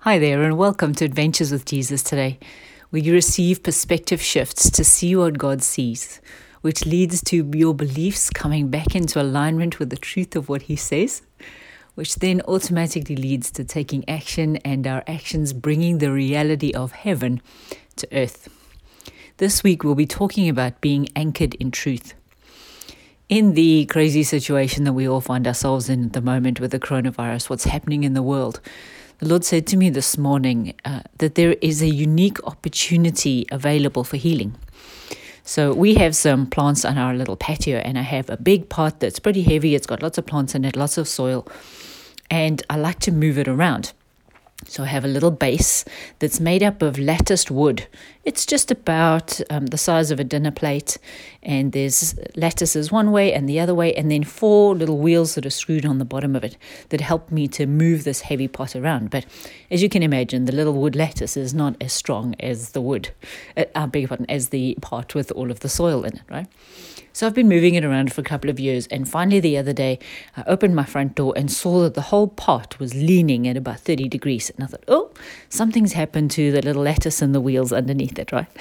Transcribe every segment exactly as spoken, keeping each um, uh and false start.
Hi there, and welcome to Adventures with Jesus today, where you receive perspective shifts to see what God sees, which leads to your beliefs coming back into alignment with the truth of what He says, which then automatically leads to taking action and our actions bringing the reality of heaven to earth. This week, we'll be talking about being anchored in truth. In the crazy situation that we all find ourselves in at the moment with the coronavirus, what's happening in the world, the Lord said to me this morning uh, that there is a unique opportunity available for healing. So we have some plants on our little patio, and I have a big pot that's pretty heavy. It's got lots of plants in it, lots of soil, and I like to move it around. So I have a little base that's made up of latticed wood. It's just about um, the size of a dinner plate, and there's lattices one way and the other way, and then four little wheels that are screwed on the bottom of it that help me to move this heavy pot around. But as you can imagine, the little wood lattice is not as strong as the wood, uh, I beg your pardon, as the pot with all of the soil in it, right? So I've been moving it around for a couple of years, and finally the other day I opened my front door and saw that the whole pot was leaning at about thirty degrees. And I thought, oh, something's happened to the little lattice and the wheels underneath it, right?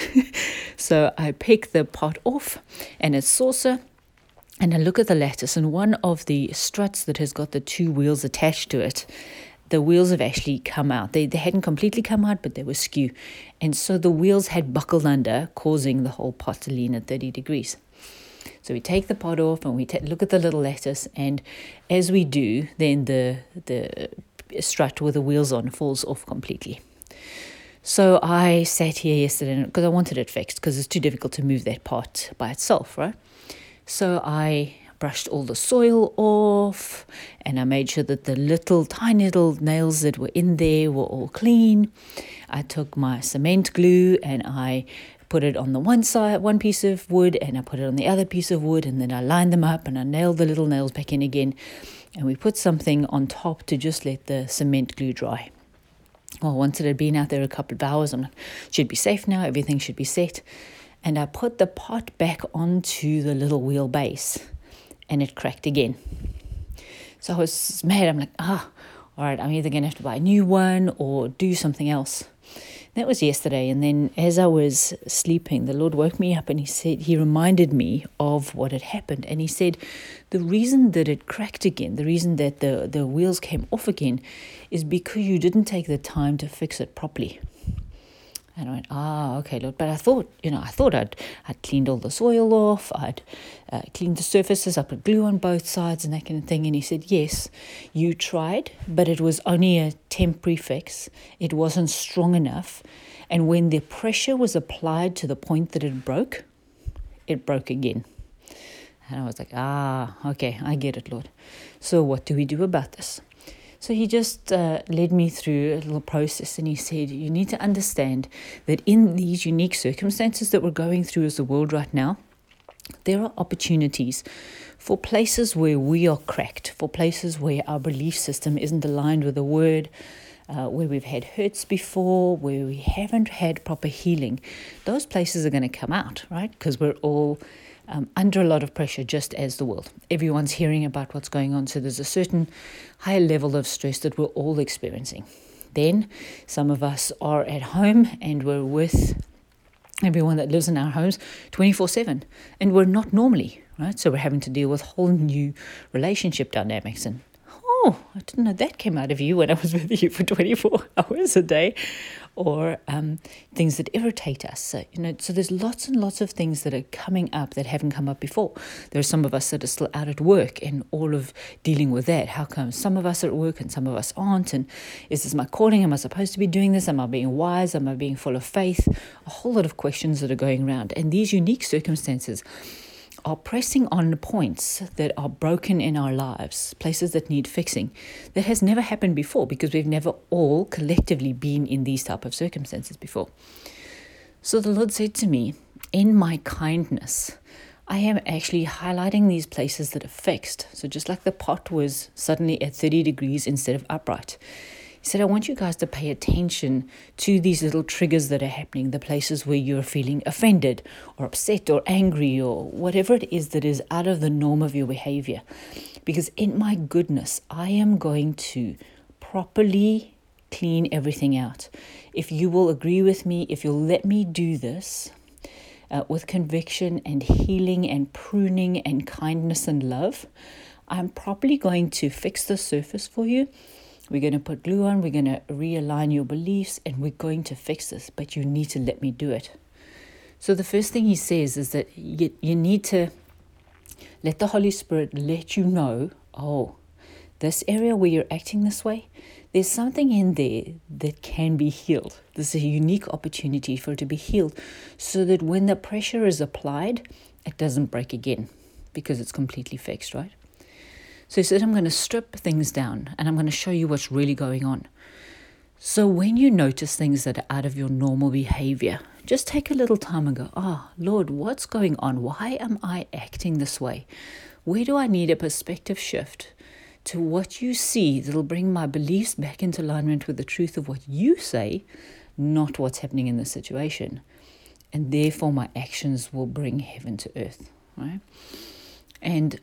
So I pick the pot off and its saucer, and I look at the lattice, and one of the struts that has got the two wheels attached to it, the wheels have actually come out. They, they hadn't completely come out, but they were skew. And so the wheels had buckled under, causing the whole pot to lean at thirty degrees. So we take the pot off and we t- look at the little lattice, and as we do, then the the strut with the wheels on falls off completely. So I sat here yesterday because I wanted it fixed, because it's too difficult to move that pot by itself, right? So I brushed all the soil off, and I made sure that the little tiny little nails that were in there were all clean. I took my cement glue and I put it on the one side, one piece of wood, and I put it on the other piece of wood, and then I lined them up and I nailed the little nails back in again, and we put something on top to just let the cement glue dry. Well, once it had been out there a couple of hours, I'm like, should be safe now, everything should be set. And I put the pot back onto the little wheel base, and it cracked again. So I was mad. I'm like, ah, all right, I'm either going to have to buy a new one or do something else. That was yesterday, and then as I was sleeping, the Lord woke me up and he said, he reminded me of what had happened. And he said, the reason that it cracked again, the reason that the, the wheels came off again is because you didn't take the time to fix it properly. And I went, ah, okay, Lord. But I thought, you know, I thought I'd, I'd cleaned all the soil off, I'd uh, cleaned the surfaces, I put glue on both sides and that kind of thing. And he said, yes, you tried, but it was only a temporary fix. It wasn't strong enough. And when the pressure was applied to the point that it broke, it broke again. And I was like, ah, okay, I get it, Lord. So what do we do about this? So he just uh, led me through a little process, and he said, you need to understand that in these unique circumstances that we're going through as a world right now, there are opportunities for places where we are cracked, for places where our belief system isn't aligned with the word, uh, where we've had hurts before, where we haven't had proper healing. Those places are going to come out, right? Because we're all Um, under a lot of pressure, just as the world. Everyone's hearing about what's going on, so there's a certain high level of stress that we're all experiencing. Then some of us are at home and we're with everyone that lives in our homes twenty-four seven, and we're not normally, right? So we're having to deal with whole new relationship dynamics, and oh, I didn't know that came out of you when I was with you for twenty-four hours a day, or um, things that irritate us. So, you know, so there's lots and lots of things that are coming up that haven't come up before. There are some of us that are still out at work and all of dealing with that. How come some of us are at work and some of us aren't? And is this my calling? Am I supposed to be doing this? Am I being wise? Am I being full of faith? A whole lot of questions that are going around. And these unique circumstances are pressing on points that are broken in our lives, places that need fixing, that has never happened before, because we've never all collectively been in these type of circumstances before. So the Lord said to me, in my kindness, I am actually highlighting these places that are fixed. So just like the pot was suddenly at thirty degrees instead of upright, he said, I want you guys to pay attention to these little triggers that are happening, the places where you're feeling offended or upset or angry or whatever it is that is out of the norm of your behavior. Because in my goodness, I am going to properly clean everything out. If you will agree with me, if you'll let me do this uh, with conviction and healing and pruning and kindness and love, I'm probably going to fix the surface for you. We're going to put glue on, we're going to realign your beliefs, and we're going to fix this, but you need to let me do it. So the first thing he says is that you, you need to let the Holy Spirit let you know, oh, this area where you're acting this way, there's something in there that can be healed. This is a unique opportunity for it to be healed so that when the pressure is applied, it doesn't break again because it's completely fixed, right? So he said, I'm going to strip things down and I'm going to show you what's really going on. So when you notice things that are out of your normal behavior, just take a little time and go, oh, Lord, what's going on? Why am I acting this way? Where do I need a perspective shift to what you see that'll bring my beliefs back into alignment with the truth of what you say, not what's happening in the situation? And therefore my actions will bring heaven to earth, right? And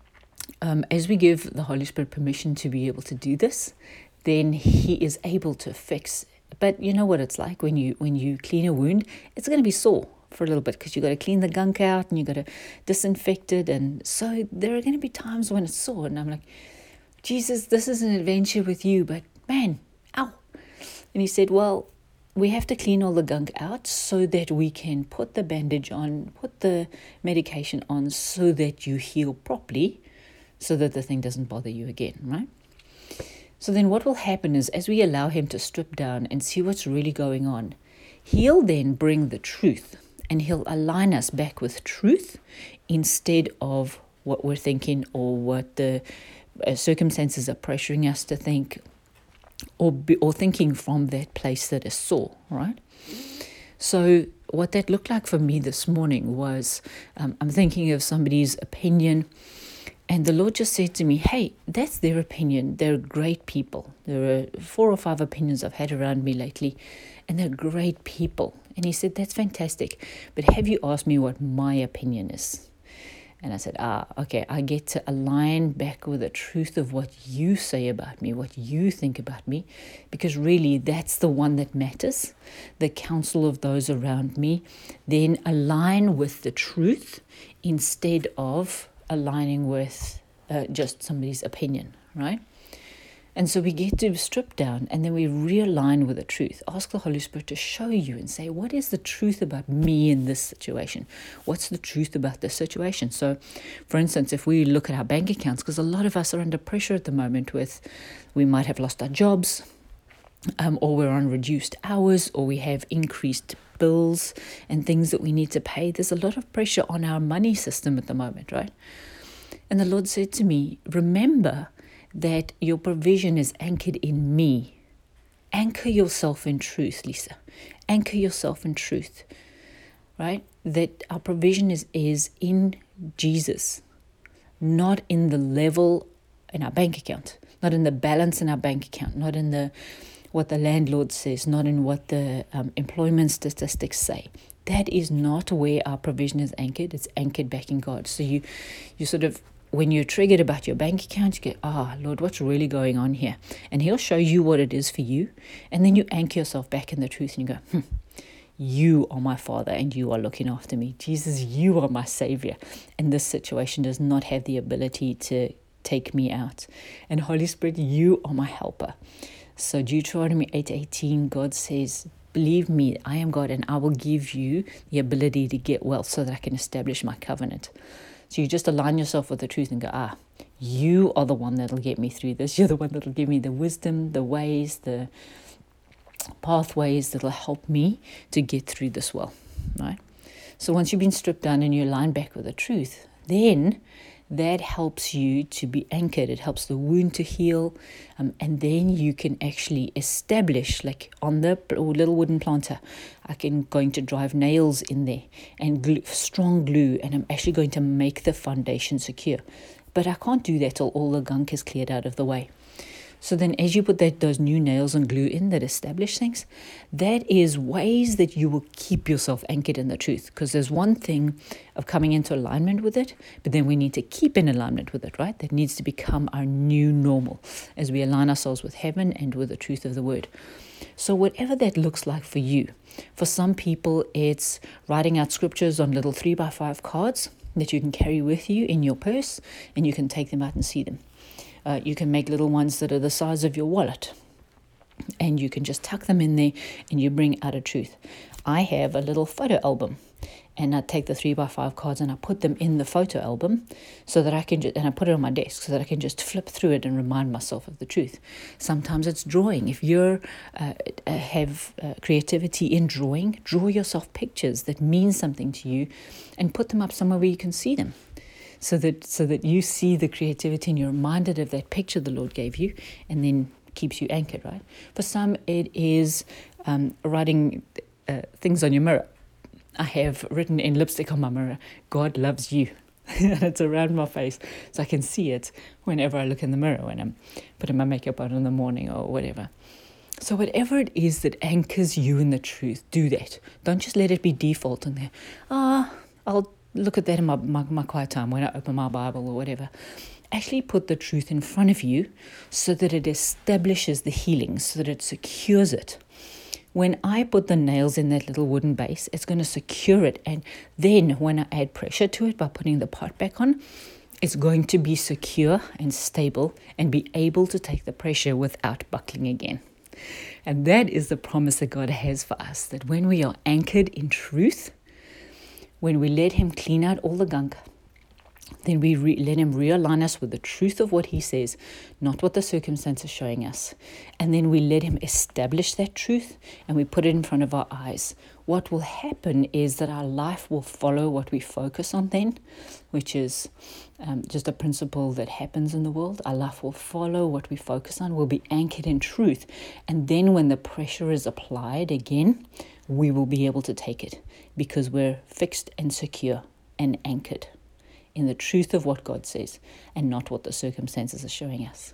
um, as we give the Holy Spirit permission to be able to do this, then he is able to fix. But you know what it's like when you when you clean a wound, it's going to be sore for a little bit because you got to clean the gunk out and you got to disinfect it. And so there are going to be times when it's sore. And I'm like, Jesus, this is an adventure with you, but man, ow. And he said, well, we have to clean all the gunk out so that we can put the bandage on, put the medication on so that you heal properly, so that the thing doesn't bother you again, right? So then what will happen is as we allow him to strip down and see what's really going on, he'll then bring the truth and he'll align us back with truth instead of what we're thinking or what the uh, circumstances are pressuring us to think or, be, or thinking from that place that is sore, right? So what that looked like for me this morning was um, I'm thinking of somebody's opinion. And the Lord just said to me, hey, that's their opinion. They're great people. There are four or five opinions I've had around me lately, and they're great people. And he said, that's fantastic. But have you asked me what my opinion is? And I said, ah, okay, I get to align back with the truth of what you say about me, what you think about me, because really that's the one that matters, the counsel of those around me. Then align with the truth instead of aligning with uh, just somebody's opinion, right? And so we get to strip down and then we realign with the truth. Ask the Holy Spirit to show you and say, what is the truth about me in this situation? What's the truth about this situation? So, for instance, if we look at our bank accounts, because a lot of us are under pressure at the moment with, we might have lost our jobs, um, or we're on reduced hours, or we have increased bills and things that we need to pay. There's a lot of pressure on our money system at the moment, right? And the Lord said to me, remember that your provision is anchored in me. Anchor yourself in truth, Lisa. Anchor yourself in truth, right? That our provision is, is in Jesus, not in the level in our bank account, not in the balance in our bank account, not in the what the landlord says, not in what the um, employment statistics say. That is not where our provision is anchored. It's anchored back in God. So you, you sort of, when you're triggered about your bank account, you go, ah, oh, Lord, what's really going on here? And he'll show you what it is for you. And then you anchor yourself back in the truth and you go, hmm, you are my Father and you are looking after me. Jesus, you are my Savior. And this situation does not have the ability to take me out. And Holy Spirit, you are my helper. So Deuteronomy eight eighteen, God says, believe me, I am God and I will give you the ability to get wealth so that I can establish my covenant. So you just align yourself with the truth and go, ah, you are the one that'll get me through this. You're the one that'll give me the wisdom, the ways, the pathways that'll help me to get through this well, right? So once you've been stripped down and you align back with the truth, then that helps you to be anchored. It helps the wound to heal. Um, and then you can actually establish, like on the little wooden planter, I can going to drive nails in there and glue, strong glue, and I'm actually going to make the foundation secure. But I can't do that till all the gunk is cleared out of the way. So then as you put that those new nails and glue in that establish things, that is ways that you will keep yourself anchored in the truth. Because there's one thing of coming into alignment with it, but then we need to keep in alignment with it, right? That needs to become our new normal as we align ourselves with heaven and with the truth of the word. So whatever that looks like for you, for some people it's writing out scriptures on little three by five cards that you can carry with you in your purse, and you can take them out and see them. Uh, you can make little ones that are the size of your wallet, and you can just tuck them in there and you bring out a truth. I have a little photo album, and I take the three by five cards and I put them in the photo album so that I can just, and I put it on my desk so that I can just flip through it and remind myself of the truth. Sometimes it's drawing. If you uh, have uh, creativity in drawing, draw yourself pictures that mean something to you and put them up somewhere where you can see them. So that so that you see the creativity and you're reminded of that picture the Lord gave you, and then keeps you anchored, right? For some, it is um, writing uh, things on your mirror. I have written in lipstick on my mirror, God loves you. And it's around my face, so I can see it whenever I look in the mirror, when I'm putting my makeup on in the morning or whatever. So whatever it is that anchors you in the truth, do that. Don't just let it be default in there. Ah, oh, I'll look at that in my, my, my quiet time when I open my Bible or whatever. Actually put the truth in front of you so that it establishes the healing, so that it secures it. When I put the nails in that little wooden base, it's going to secure it. And then when I add pressure to it by putting the pot back on, it's going to be secure and stable and be able to take the pressure without buckling again. And that is the promise that God has for us, that when we are anchored in truth, when we let him clean out all the gunk, then we re- let him realign us with the truth of what he says, not what the circumstances are showing us. And then we let him establish that truth and we put it in front of our eyes. What will happen is that our life will follow what we focus on then, which is um, just a principle that happens in the world. Our life will follow what we focus on. We'll be anchored in truth. And then when the pressure is applied again, we will be able to take it because we're fixed and secure and anchored in the truth of what God says and not what the circumstances are showing us.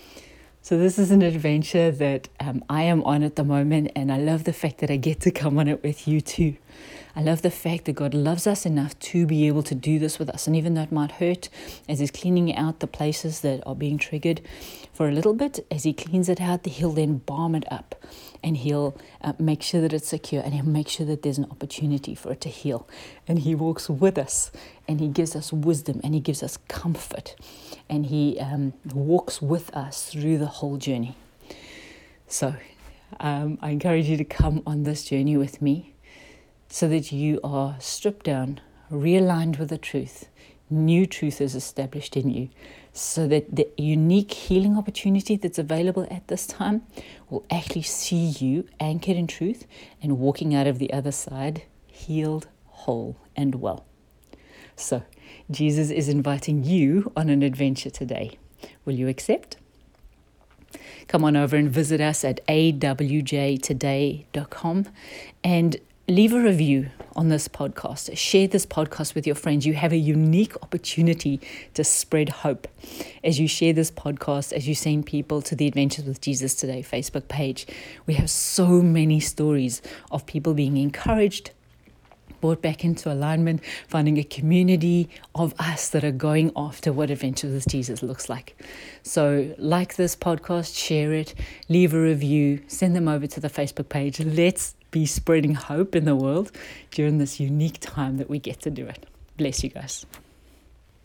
So this is an adventure that um, I am on at the moment, and I love the fact that I get to come on it with you too. I love the fact that God loves us enough to be able to do this with us. And even though it might hurt, as he's cleaning out the places that are being triggered for a little bit, as he cleans it out, he'll then balm it up. And he'll uh, make sure that it's secure, and he'll make sure that there's an opportunity for it to heal. And he walks with us, and he gives us wisdom, and he gives us comfort. And he um, walks with us through the whole journey. So um, I encourage you to come on this journey with me so that you are stripped down, realigned with the truth. New truth is established in you, so that the unique healing opportunity that's available at this time will actually see you anchored in truth and walking out of the other side healed, whole, and well. So Jesus is inviting you on an adventure today. Will you accept? Come on over and visit us at a w j today dot com and leave a review on this podcast. Share this podcast with your friends. You have a unique opportunity to spread hope as you share this podcast, as you send people to the Adventures with Jesus Today Facebook page. We have so many stories of people being encouraged, brought back into alignment, finding a community of us that are going after what Adventures with Jesus looks like. So like this podcast, share it, leave a review, send them over to the Facebook page. Let's be spreading hope in the world during this unique time that we get to do it. Bless you guys.